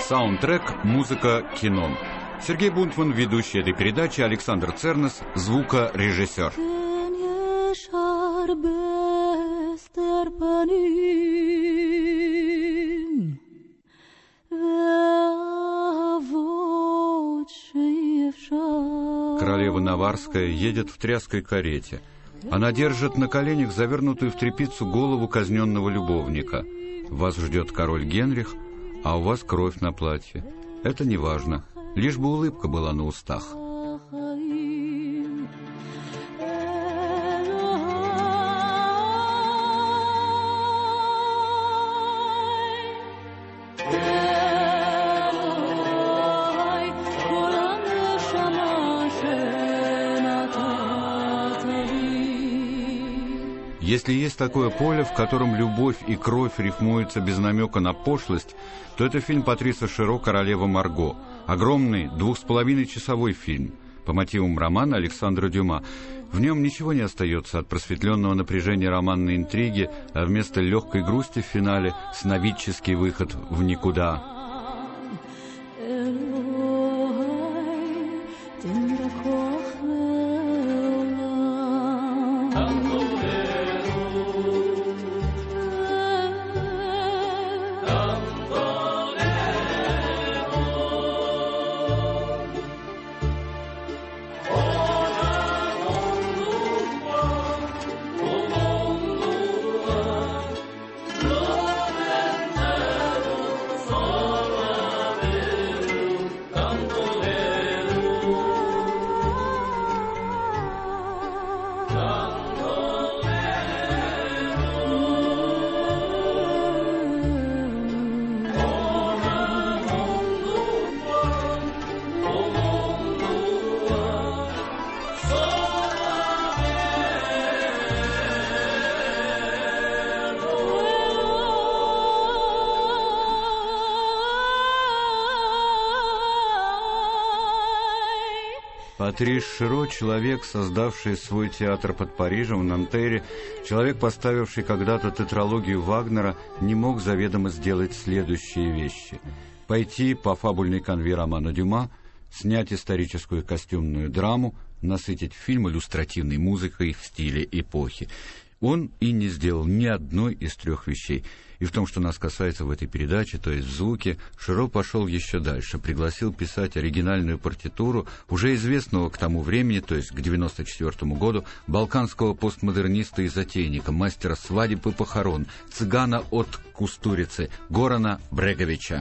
Саундтрек, музыка, кино. Сергей Бунтман, ведущий этой передачи, Александр Цернес, звукорежиссер. Королева Наварская едет в тряской карете. Она держит на коленях завернутую в тряпицу голову казненного любовника. Вас ждет король Генрих, а у вас кровь на платье. Это не важно, лишь бы улыбка была на устах. Если есть такое поле, в котором любовь и кровь рифмуются без намека на пошлость, то это фильм Патриса Широ «Королева Марго». Огромный 2,5-часовой фильм по мотивам романа Александра Дюма. В нем ничего не остается от просветленного напряжения романной интриги, а вместо легкой грусти в финале сновидческий выход в никуда. Патрис Широ — человек, создавший свой театр под Парижем, в Нантерре, человек, поставивший когда-то тетралогию Вагнера, не мог заведомо сделать следующие вещи. Пойти по фабульной канве романа Дюма, снять историческую костюмную драму, насытить фильм иллюстративной музыкой в стиле эпохи. Он и не сделал ни одной из трех вещей. И в том, что нас касается в этой передаче, то есть в звуке, Широ пошел еще дальше, пригласил писать оригинальную партитуру уже известного к тому времени, то есть к 1994 году, балканского постмодерниста и затейника, мастера свадеб и похорон, цыгана от Кустурицы, Горана Бреговича.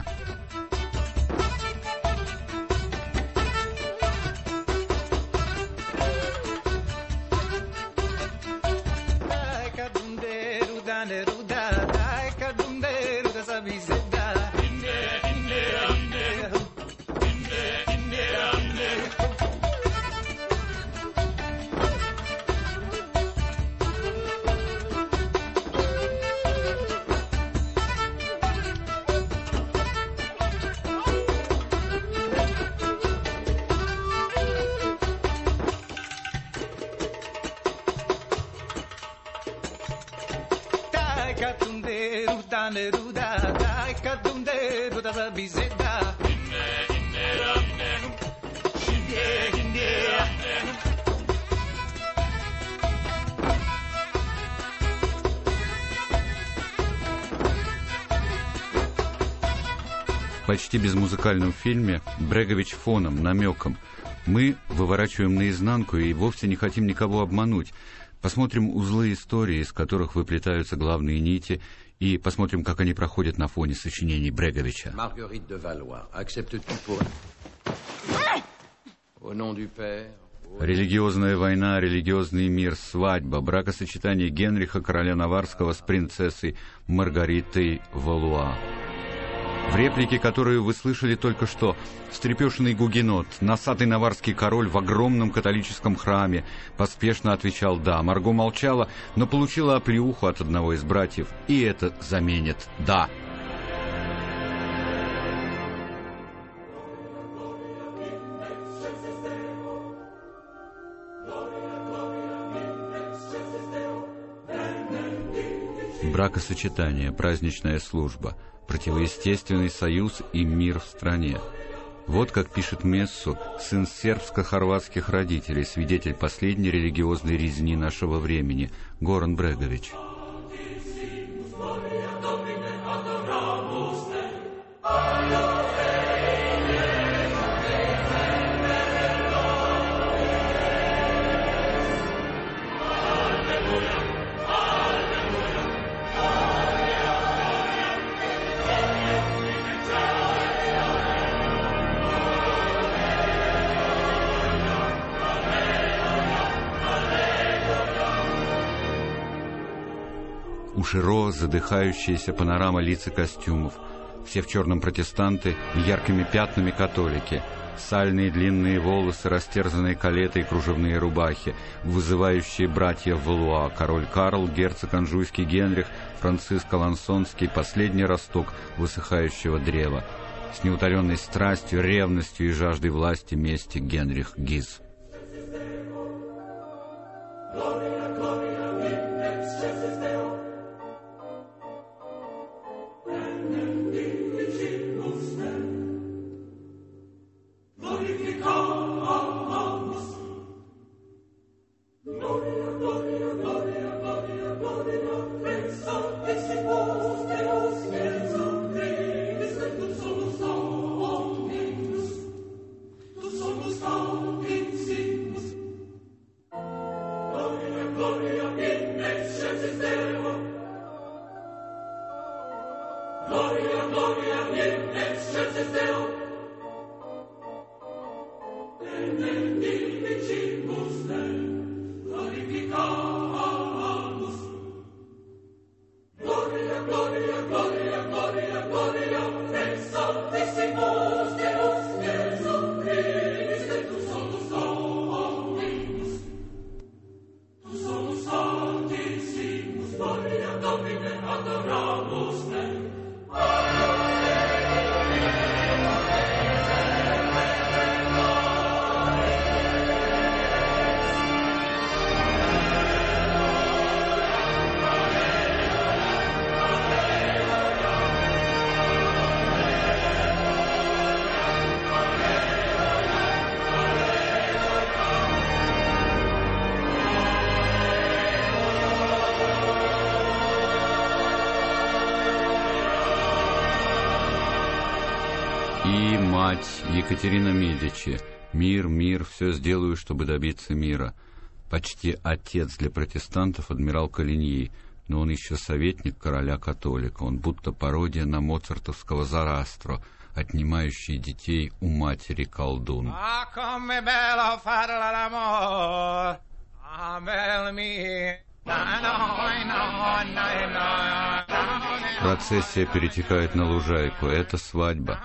В почти безмузыкальном фильме Брегович фоном, намеком. Мы выворачиваем наизнанку и вовсе не хотим никого обмануть. Посмотрим узлы истории, из которых выплетаются главные нити, и посмотрим, как они проходят на фоне сочинений Бреговича. Религиозная война, религиозный мир, свадьба, бракосочетание Генриха, короля Наварского, с принцессой Маргаритой Валуа. В реплике, которую вы слышали только что, встрепешенный гугенот, носатый наварский король в огромном католическом храме поспешно отвечал «да». Марго молчала, но получила оплеуху от одного из братьев, и это заменит «да». Бракосочетание, праздничная служба. противоестественный союз и мир в стране. Вот как пишет Мессу сын сербско-хорватских родителей, свидетель последней религиозной резни нашего времени, Горан Брегович. У Широ задыхающаяся панорама лиц и костюмов. Все в черном протестанты и яркими пятнами католики. Сальные длинные волосы, растерзанные калеты и кружевные рубахи, вызывающие братья Валуа, король Карл, герцог Анжуйский Генрих, Франциск Алансонский, последний росток высыхающего древа. С неутоленной страстью, ревностью и жаждой власти мести Генрих Гиз. И мать Екатерина Медичи. Мир, мир, все сделаю, чтобы добиться мира. Почти отец для протестантов адмирал Калиньи, но он еще советник короля-католика. Он будто пародия на моцартовского Зарастро, отнимающий детей у матери колдун. Процессия перетекает на лужайку. Это свадьба.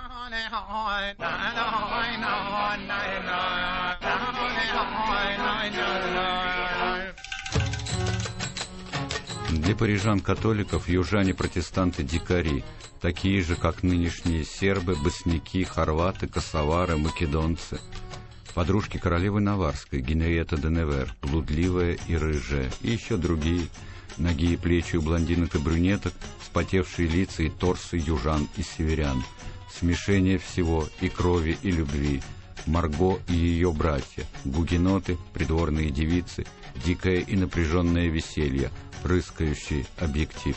Для парижан-католиков южане-протестанты дикари, такие же, как нынешние сербы, босняки, хорваты, косовары, македонцы. Подружки королевы Наварской, Генриетта де Невер, блудливая и рыжая, и еще другие. Ноги и плечи у блондинок и брюнеток, вспотевшие лица и торсы южан и северян. Смешение всего и крови, и любви. Марго и ее братья, гугеноты, придворные девицы, дикое и напряженное веселье, прыскающий объектив.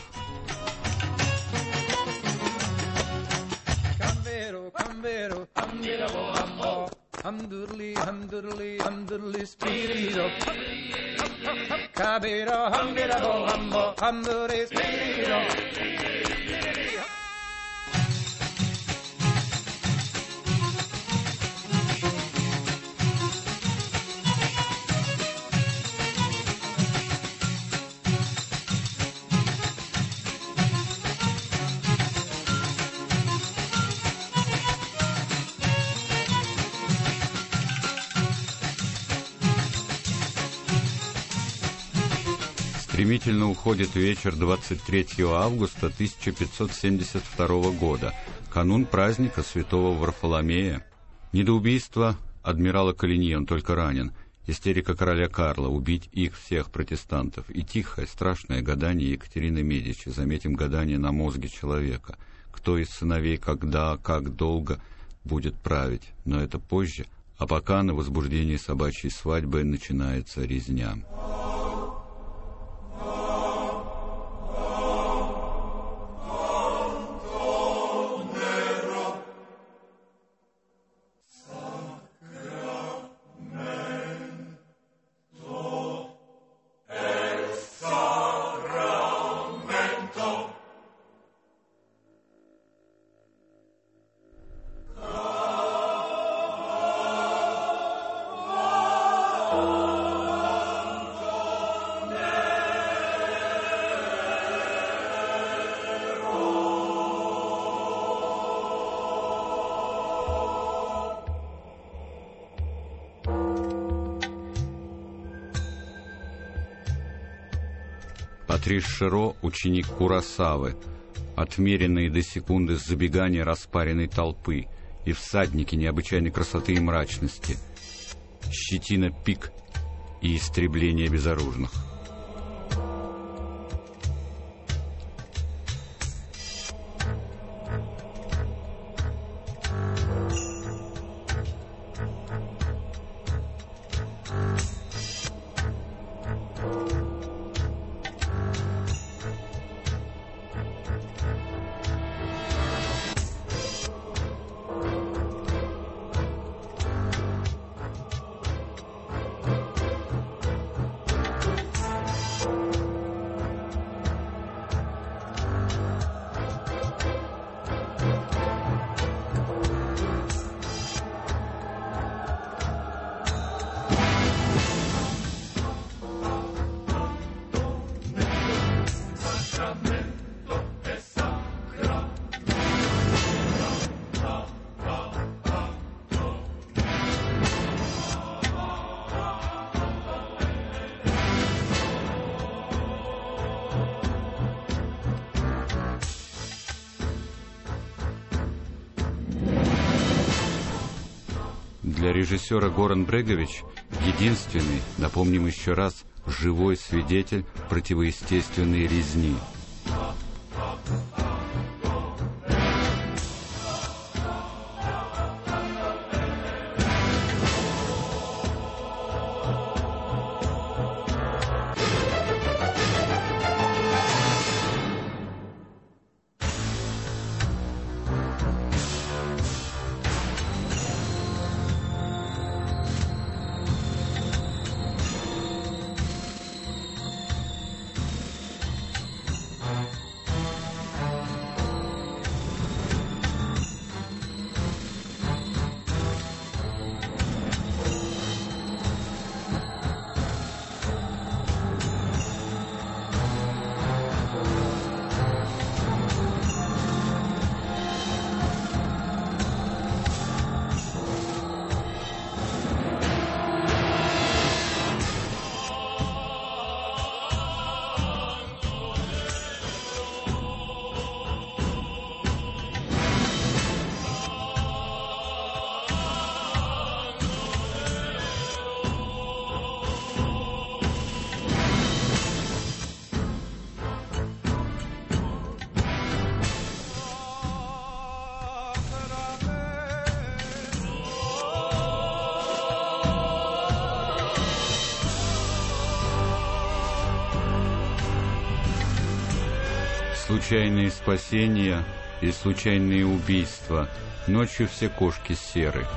Hamdurli, hamdurli, hamdurli, spirito. Cabiro, hambiro, hambo, hamdurli, spirito. Стремительно уходит вечер 23 августа 1572 года, канун праздника святого Варфоломея. Не до убийства адмирала Калиньи, он только ранен. Истерика короля Карла, убить их всех протестантов. И тихое, страшное гадание Екатерины Медичи, заметим гадание на мозге человека. кто из сыновей когда, как долго будет править, но это позже, а пока на возбуждении собачьей свадьбы начинается резня. Патрис Широ — ученик Куросавы, отмеренные до секунды забегания распаренной толпы и всадники необычайной красоты и мрачности, щетина пик и истребление безоружных. Для режиссера Горан Брегович единственный, напомним еще раз, живой свидетель противоестественной резни. Случайные спасения и случайные убийства. Ночью все кошки серы.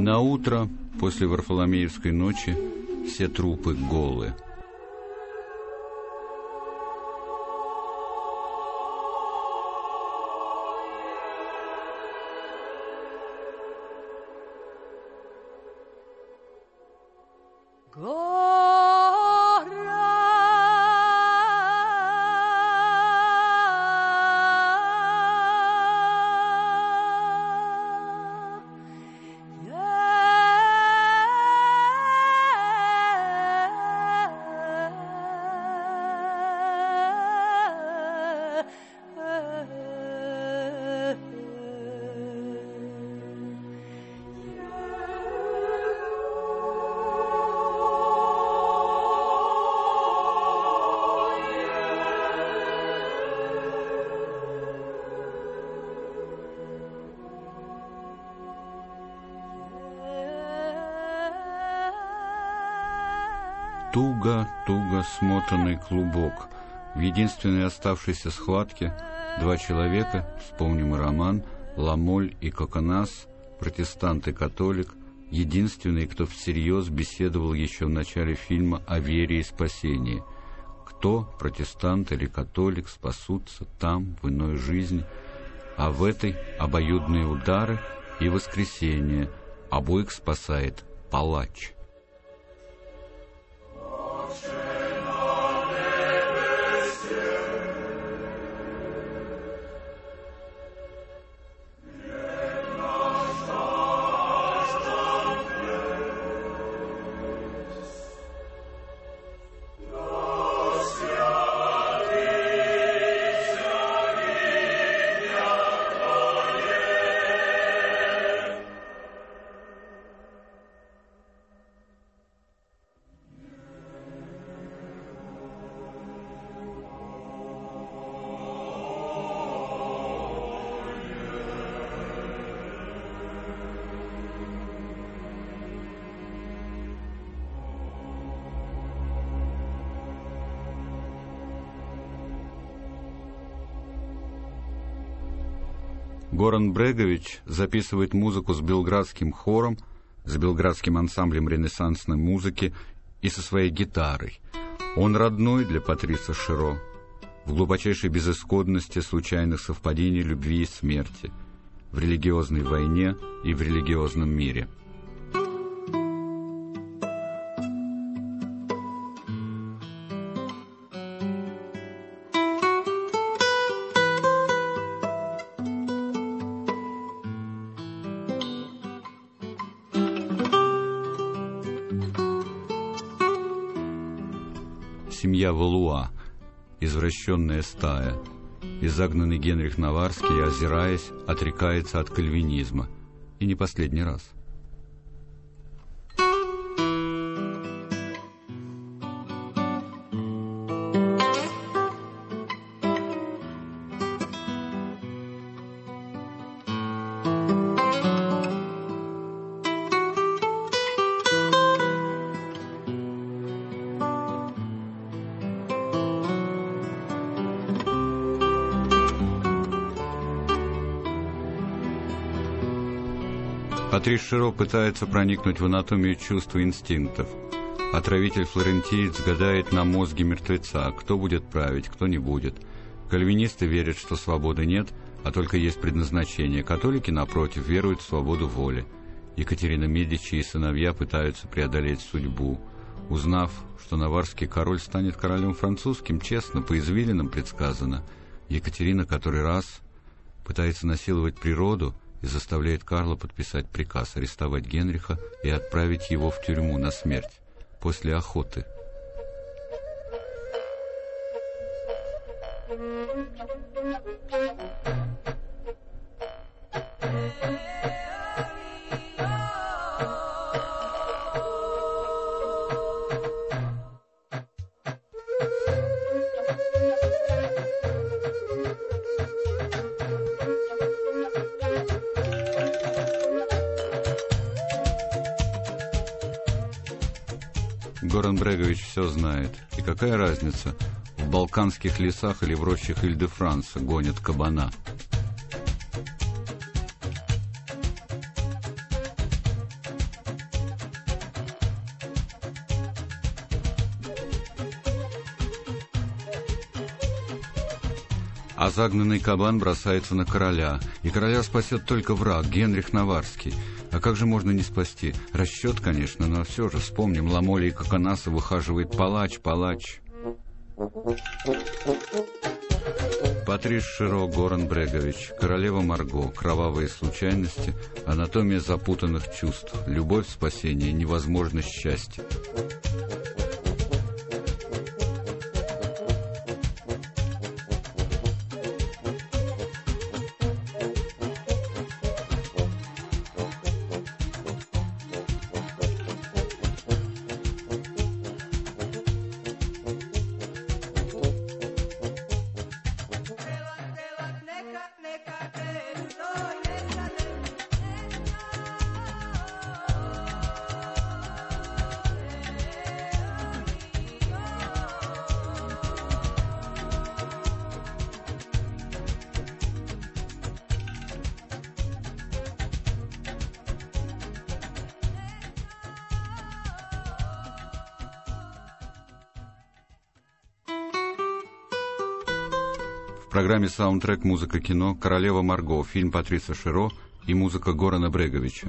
На утро после Варфоломеевской ночи все трупы голые. Туго смотанный клубок. В единственной оставшейся схватке два человека, вспомним и роман, Ламоль и Коконас, протестант и католик, единственные, кто всерьез беседовал еще в начале фильма о вере и спасении. Кто, протестант или католик, спасутся там, в иной жизни, а в этой обоюдные удары и воскресение. Обоих спасает палач. Горан Брегович записывает музыку с белградским хором, с белградским ансамблем ренессансной музыки и со своей гитарой. Он родной для Патриса Широ, в глубочайшей безысходности случайных совпадений любви и смерти, в религиозной войне и в религиозном мире. Семья Валуа, извращенная стая, и загнанный Генрих Наварский, озираясь, отрекается от кальвинизма. И не последний раз. Патрис Широ пытается проникнуть в анатомию чувств и инстинктов. Отравитель-флорентиец гадает на мозге мертвеца, кто будет править, кто не будет. Кальвинисты верят, что свободы нет, а только есть предназначение. Католики, напротив, веруют в свободу воли. Екатерина Медичи и сыновья пытаются преодолеть судьбу. Узнав, что наварский король станет королем французским, честно, по извилинам предсказано, Екатерина который раз пытается насиловать природу и заставляет Карла подписать приказ арестовать Генриха и отправить его в тюрьму на смерть после охоты. Горан Брегович все знает. И какая разница, в балканских лесах или в рощах Иль-де-Франса гонят кабана? А загнанный кабан бросается на короля, и короля спасет только враг, Генрих Наварский. А как же можно не спасти? Расчет, конечно, но все же вспомним, Ламоли и Коконаса выхаживает палач. Патрис Широ, Горан Брегович, королева Марго, кровавые случайности, анатомия запутанных чувств, любовь, спасение, невозможность счастья. В программе «Саундтрек. Музыка кино» «Королева Марго», фильм Патриса Широ и музыка Горана Бреговича.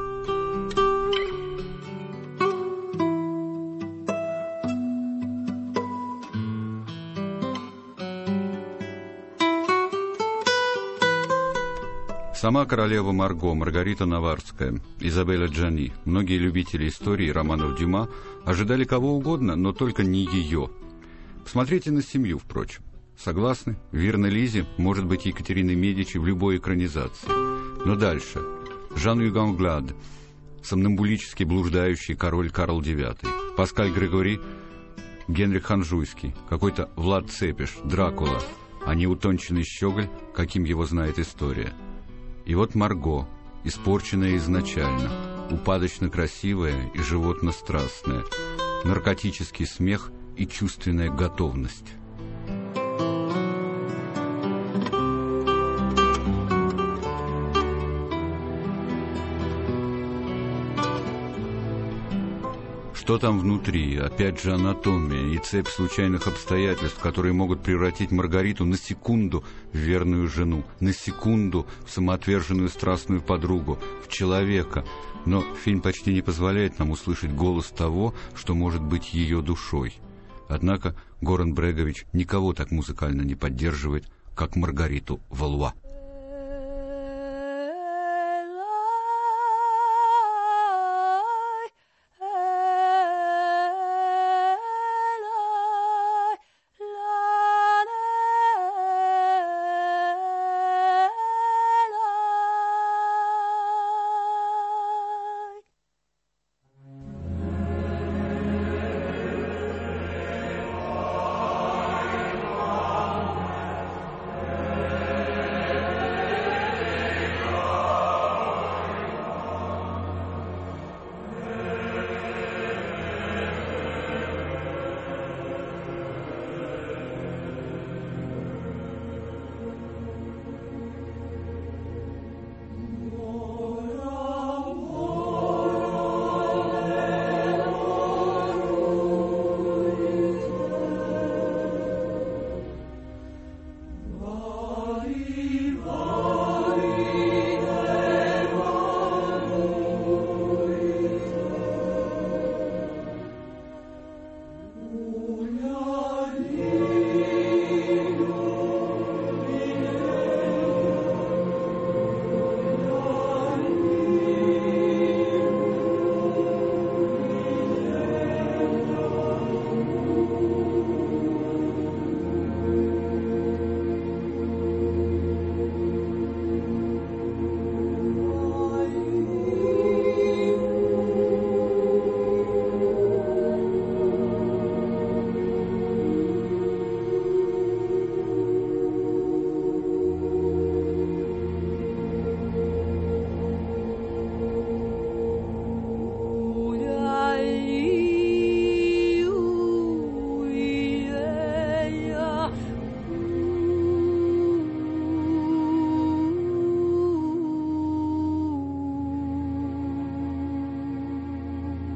Сама королева Марго, Маргарита Наварская, Изабелла Джани, многие любители истории и романов Дюма ожидали кого угодно, но только не ее. Посмотрите на семью, впрочем. Согласны? Верна может быть Екатериной Медичи в любой экранизации. Но дальше. Жан-Юган Глад, сомнамбулически блуждающий король Карл IX. Паскаль Грегори, Генрих Анжуйский, какой-то Влад Цепиш, Дракула, а не утонченный щеголь, каким его знает история. И вот Марго, испорченная изначально, упадочно красивая и животно-страстная, наркотический смех и чувственная готовность. Что там внутри? Опять же анатомия и цепь случайных обстоятельств, которые могут превратить Маргариту на секунду в верную жену, на секунду в самоотверженную страстную подругу, в человека. Но фильм почти не позволяет нам услышать голос того, что может быть ее душой. Однако Горан Брегович никого так музыкально не поддерживает, как Маргариту Валуа.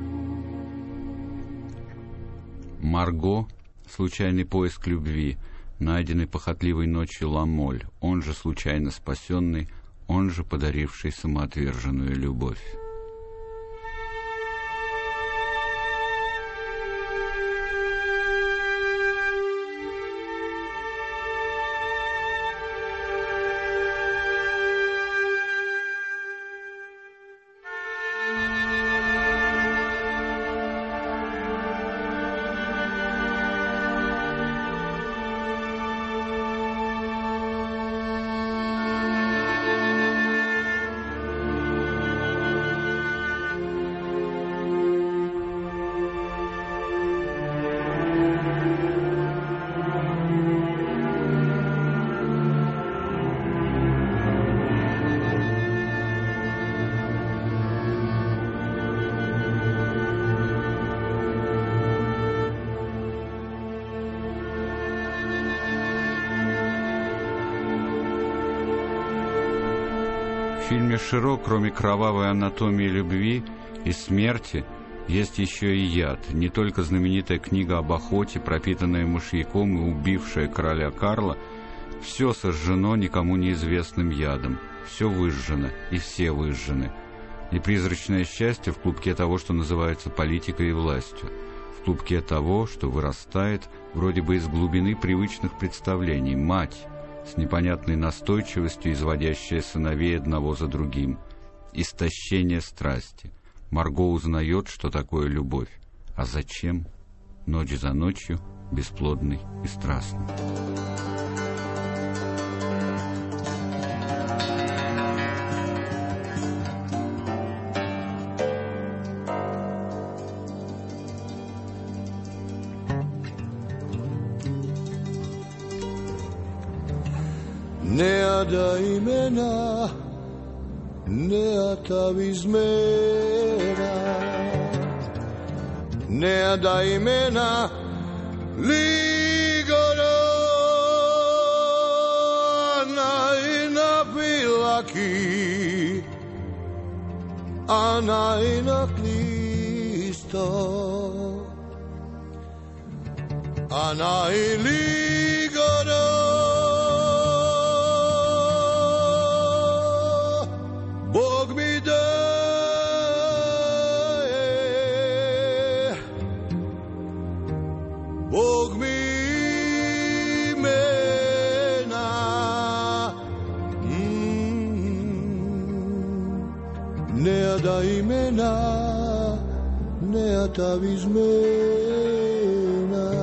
Марго, случайный поиск любви, найденный похотливой ночью Ламоль, он же случайно спасенный, он же подаривший самоотверженную любовь. В фильме «Широ», кроме кровавой анатомии любви и смерти, есть еще и яд. Не только знаменитая книга об охоте, пропитанная мышьяком и убившая короля Карла, все сожжено никому неизвестным ядом, все выжжено и все выжжены. И призрачное счастье в клубке того, что называется политикой и властью, в клубке того, что вырастает вроде бы из глубины привычных представлений, мать, с непонятной настойчивостью изводящая сыновей одного за другим. Истощение страсти. Марго узнает, что такое любовь. А зачем? Ночь за ночью, бесплодный и страстный. Ne dai mena, ne atavis mena, ne dai mena, ligoro anaina pilaki, anaina Cristo, anai ligoro. Bog mi daje, Bog mi mena, ne daj mena, ne atavis mena,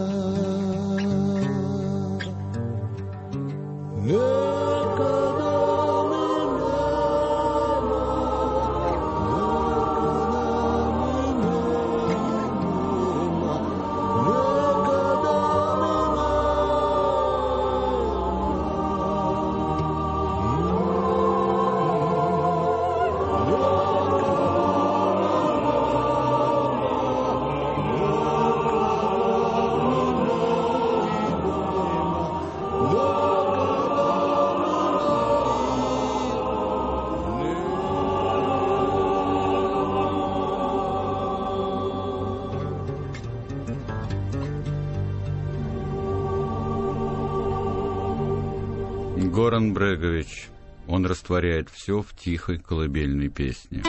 Горан Брегович. Он растворяет все в тихой колыбельной песне.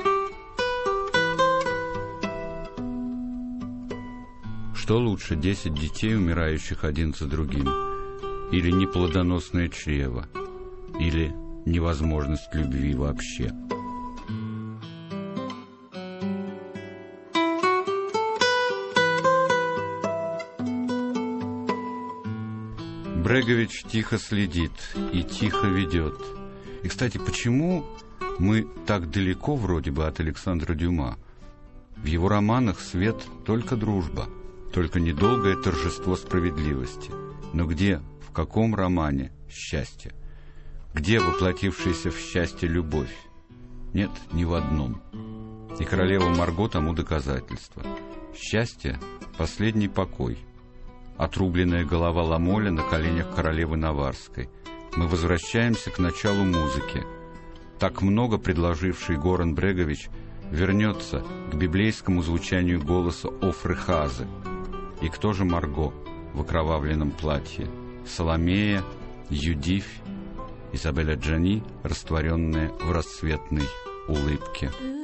Что лучше, 10 детей, умирающих один за другим? Или неплодоносное чрево? Или невозможность любви вообще? Брегович тихо следит и тихо ведет. И, кстати, почему мы так далеко вроде бы от Александра Дюма? В его романах свет только дружба, только недолгое торжество справедливости. Но где, в каком романе счастье? Где воплотившаяся в счастье любовь? Нет, ни в одном. И королева Марго тому доказательство. Счастье — последний покой. Отрубленная голова Ламоля на коленях королевы Наварской. Мы возвращаемся к началу музыки. Так много предложивший Горан Брегович вернется к библейскому звучанию голоса Офры Хазы. И кто же Марго? в окровавленном платье, Саломея, Юдифь, Изабель Аджани, растворенная в расцветной улыбке.